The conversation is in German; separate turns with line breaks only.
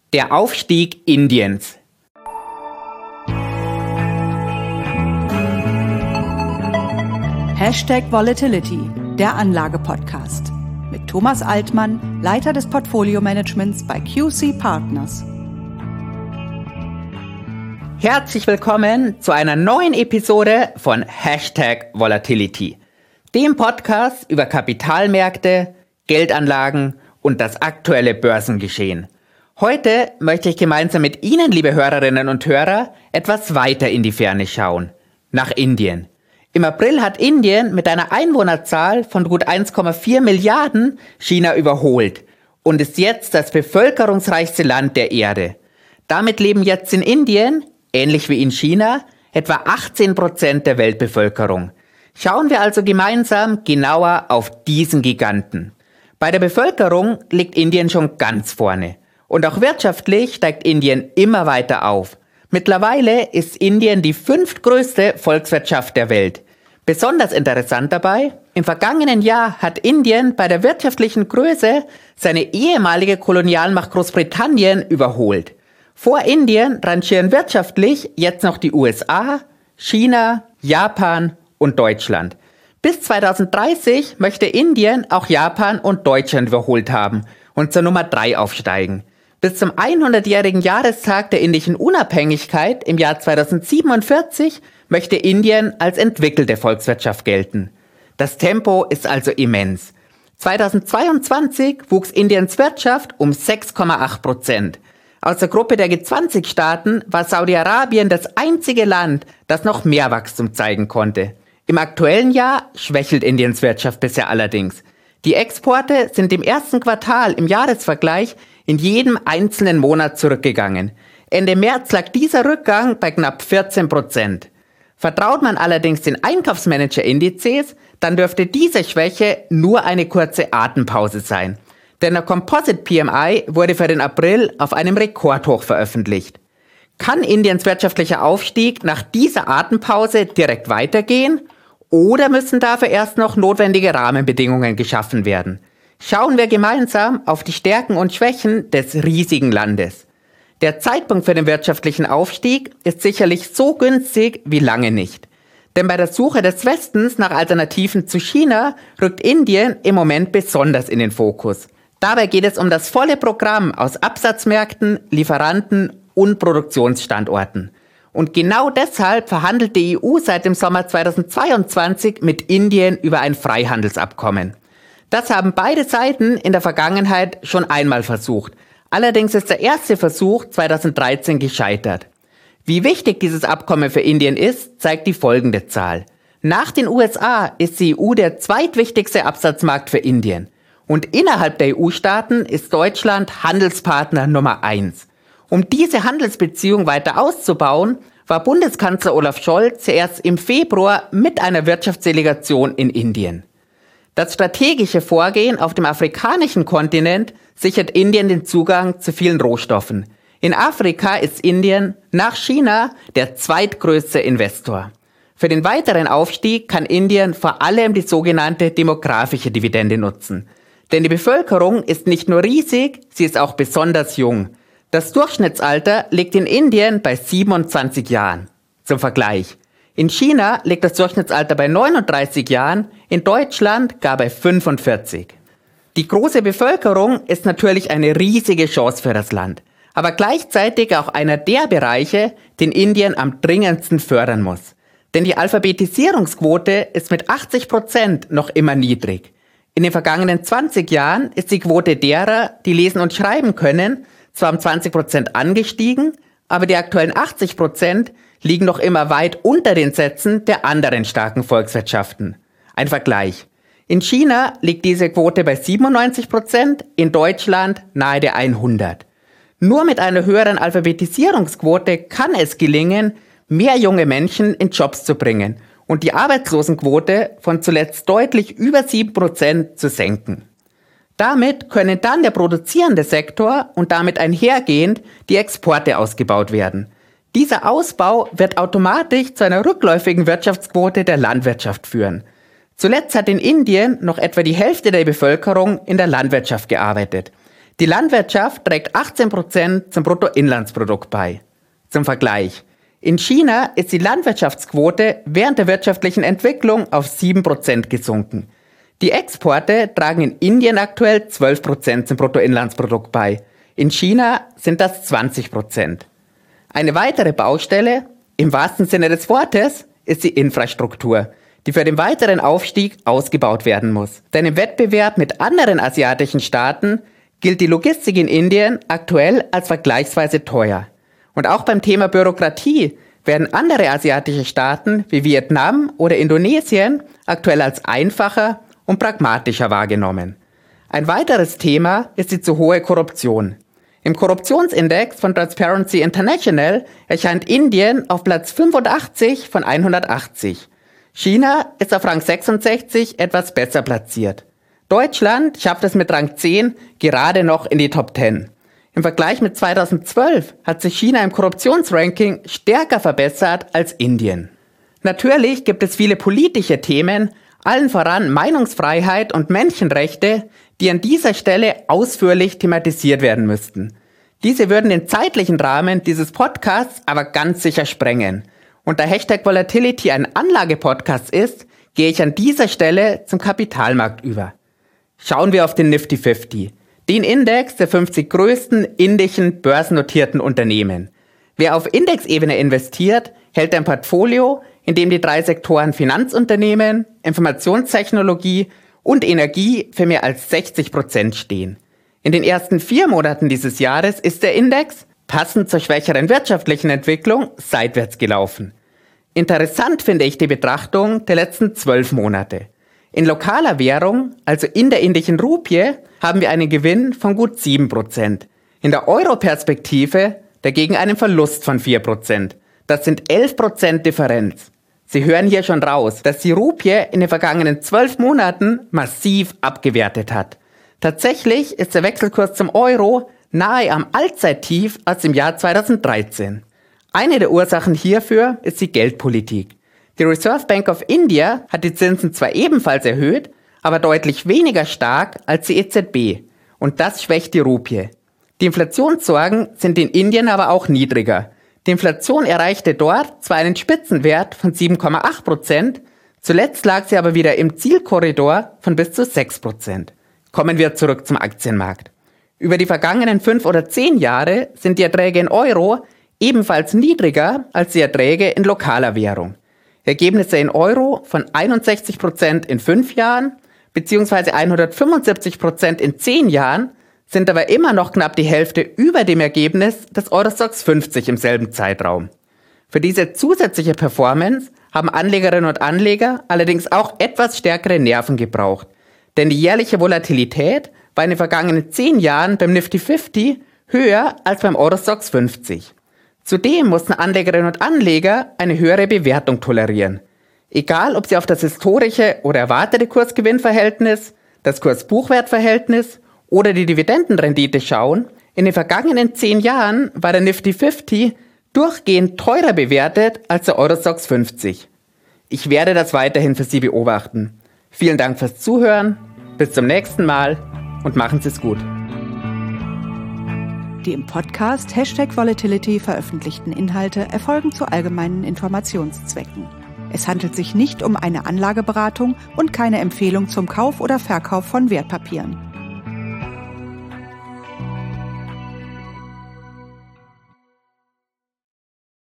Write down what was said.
Der Aufstieg Indiens.
#Volatility, der Anlage-Podcast. Mit Thomas Altmann, Leiter des Portfolio-Managements bei QC Partners.
Herzlich willkommen zu einer neuen Episode von #Volatility, dem Podcast über Kapitalmärkte, Geldanlagen und das aktuelle Börsengeschehen. Heute möchte ich gemeinsam mit Ihnen, liebe Hörerinnen und Hörer, etwas weiter in die Ferne schauen. Nach Indien. Im April hat Indien mit einer Einwohnerzahl von gut 1,4 Milliarden China überholt und ist jetzt das bevölkerungsreichste Land der Erde. Damit leben jetzt in Indien, ähnlich wie in China, etwa 18% der Weltbevölkerung. Schauen wir also gemeinsam genauer auf diesen Giganten. Bei der Bevölkerung liegt Indien schon ganz vorne. Und auch wirtschaftlich steigt Indien immer weiter auf. Mittlerweile ist Indien die 5. größte Volkswirtschaft der Welt. Besonders interessant dabei, im vergangenen Jahr hat Indien bei der wirtschaftlichen Größe seine ehemalige Kolonialmacht Großbritannien überholt. Vor Indien rangieren wirtschaftlich jetzt noch die USA, China, Japan und Deutschland. Bis 2030 möchte Indien auch Japan und Deutschland überholt haben und zur Nummer 3 aufsteigen. Bis zum 100-jährigen Jahrestag der indischen Unabhängigkeit im Jahr 2047 möchte Indien als entwickelte Volkswirtschaft gelten. Das Tempo ist also immens. 2022 wuchs Indiens Wirtschaft um 6,8%. Aus der Gruppe der G20-Staaten war Saudi-Arabien das einzige Land, das noch mehr Wachstum zeigen konnte. Im aktuellen Jahr schwächelt Indiens Wirtschaft bisher allerdings. Die Exporte sind im ersten Quartal im Jahresvergleich in jedem einzelnen Monat zurückgegangen. Ende März lag dieser Rückgang bei knapp 14%. Vertraut man allerdings den Einkaufsmanager-Indizes, dann dürfte diese Schwäche nur eine kurze Atempause sein. Denn der Composite PMI wurde für den April auf einem Rekordhoch veröffentlicht. Kann Indiens wirtschaftlicher Aufstieg nach dieser Atempause direkt weitergehen? Oder müssen dafür erst noch notwendige Rahmenbedingungen geschaffen werden? Schauen wir gemeinsam auf die Stärken und Schwächen des riesigen Landes. Der Zeitpunkt für den wirtschaftlichen Aufstieg ist sicherlich so günstig wie lange nicht. Denn bei der Suche des Westens nach Alternativen zu China rückt Indien im Moment besonders in den Fokus. Dabei geht es um das volle Programm aus Absatzmärkten, Lieferanten und Produktionsstandorten. Und genau deshalb verhandelt die EU seit dem Sommer 2022 mit Indien über ein Freihandelsabkommen. Das haben beide Seiten in der Vergangenheit schon einmal versucht. Allerdings ist der erste Versuch 2013 gescheitert. Wie wichtig dieses Abkommen für Indien ist, zeigt die folgende Zahl. Nach den USA ist die EU der zweitwichtigste Absatzmarkt für Indien. Und innerhalb der EU-Staaten ist Deutschland Handelspartner Nummer 1. Um diese Handelsbeziehung weiter auszubauen, war Bundeskanzler Olaf Scholz zuerst im Februar mit einer Wirtschaftsdelegation in Indien. Das strategische Vorgehen auf dem afrikanischen Kontinent sichert Indien den Zugang zu vielen Rohstoffen. In Afrika ist Indien nach China der zweitgrößte Investor. Für den weiteren Aufstieg kann Indien vor allem die sogenannte demografische Dividende nutzen. Denn die Bevölkerung ist nicht nur riesig, sie ist auch besonders jung. Das Durchschnittsalter liegt in Indien bei 27 Jahren. Zum Vergleich. In China liegt das Durchschnittsalter bei 39 Jahren, in Deutschland gar bei 45. Die große Bevölkerung ist natürlich eine riesige Chance für das Land, aber gleichzeitig auch einer der Bereiche, den Indien am dringendsten fördern muss. Denn die Alphabetisierungsquote ist mit 80% noch immer niedrig. In den vergangenen 20 Jahren ist die Quote derer, die lesen und schreiben können, zwar um 20% angestiegen, aber die aktuellen 80% liegen noch immer weit unter den Sätzen der anderen starken Volkswirtschaften. Ein Vergleich. In China liegt diese Quote bei 97%, in Deutschland nahe der 100. Nur mit einer höheren Alphabetisierungsquote kann es gelingen, mehr junge Menschen in Jobs zu bringen und die Arbeitslosenquote von zuletzt deutlich über 7% zu senken. Damit können dann der produzierende Sektor und damit einhergehend die Exporte ausgebaut werden. Dieser Ausbau wird automatisch zu einer rückläufigen Wirtschaftsquote der Landwirtschaft führen. Zuletzt hat in Indien noch etwa die Hälfte der Bevölkerung in der Landwirtschaft gearbeitet. Die Landwirtschaft trägt 18% zum Bruttoinlandsprodukt bei. Zum Vergleich: In China ist die Landwirtschaftsquote während der wirtschaftlichen Entwicklung auf 7% gesunken. Die Exporte tragen in Indien aktuell 12% zum Bruttoinlandsprodukt bei. In China sind das 20%. Eine weitere Baustelle, im wahrsten Sinne des Wortes, ist die Infrastruktur, die für den weiteren Aufstieg ausgebaut werden muss. Denn im Wettbewerb mit anderen asiatischen Staaten gilt die Logistik in Indien aktuell als vergleichsweise teuer. Und auch beim Thema Bürokratie werden andere asiatische Staaten wie Vietnam oder Indonesien aktuell als einfacher und pragmatischer wahrgenommen. Ein weiteres Thema ist die zu hohe Korruption. Im Korruptionsindex von Transparency International erscheint Indien auf Platz 85 von 180. China ist auf Rang 66 etwas besser platziert. Deutschland schafft es mit Rang 10 gerade noch in die Top 10. Im Vergleich mit 2012 hat sich China im Korruptionsranking stärker verbessert als Indien. Natürlich gibt es viele politische Themen, allen voran Meinungsfreiheit und Menschenrechte, die an dieser Stelle ausführlich thematisiert werden müssten. Diese würden den zeitlichen Rahmen dieses Podcasts aber ganz sicher sprengen. Und da Hashtag Volatility ein Anlagepodcast ist, gehe ich an dieser Stelle zum Kapitalmarkt über. Schauen wir auf den Nifty 50, den Index der 50 größten indischen börsennotierten Unternehmen. Wer auf Indexebene investiert, hält ein Portfolio, in dem die 3 Sektoren Finanzunternehmen, Informationstechnologie und Energie für mehr als 60% stehen. In den ersten 4 Monaten dieses Jahres ist der Index, passend zur schwächeren wirtschaftlichen Entwicklung, seitwärts gelaufen. Interessant finde ich die Betrachtung der letzten 12 Monate. In lokaler Währung, also in der indischen Rupie, haben wir einen Gewinn von gut 7%. In der Euro-Perspektive dagegen einen Verlust von 4%. Das sind 11% Differenz. Sie hören hier schon raus, dass die Rupie in den vergangenen 12 Monaten massiv abgewertet hat. Tatsächlich ist der Wechselkurs zum Euro nahe am Allzeittief aus dem Jahr 2013. Eine der Ursachen hierfür ist die Geldpolitik. Die Reserve Bank of India hat die Zinsen zwar ebenfalls erhöht, aber deutlich weniger stark als die EZB. Und das schwächt die Rupie. Die Inflationssorgen sind in Indien aber auch niedriger. Die Inflation erreichte dort zwar einen Spitzenwert von 7,8%, zuletzt lag sie aber wieder im Zielkorridor von bis zu 6%. Kommen wir zurück zum Aktienmarkt. Über die vergangenen 5 oder 10 Jahre sind die Erträge in Euro ebenfalls niedriger als die Erträge in lokaler Währung. Ergebnisse in Euro von 61% in 5 Jahren bzw. 175% in 10 Jahren sind aber immer noch knapp die Hälfte über dem Ergebnis des Eurostoxx 50 im selben Zeitraum. Für diese zusätzliche Performance haben Anlegerinnen und Anleger allerdings auch etwas stärkere Nerven gebraucht, denn die jährliche Volatilität war in den vergangenen 10 Jahren beim Nifty 50 höher als beim Eurostoxx 50. Zudem mussten Anlegerinnen und Anleger eine höhere Bewertung tolerieren. Egal, ob sie auf das historische oder erwartete Kursgewinnverhältnis, das Kurs-Buchwert-Verhältnis oder die Dividendenrendite schauen, in den vergangenen 10 Jahren war der Nifty 50 durchgehend teurer bewertet als der Eurostoxx 50. Ich werde das weiterhin für Sie beobachten. Vielen Dank fürs Zuhören, bis zum nächsten Mal und machen Sie es gut.
Die im Podcast #Volatility veröffentlichten Inhalte erfolgen zu allgemeinen Informationszwecken. Es handelt sich nicht um eine Anlageberatung und keine Empfehlung zum Kauf oder Verkauf von Wertpapieren.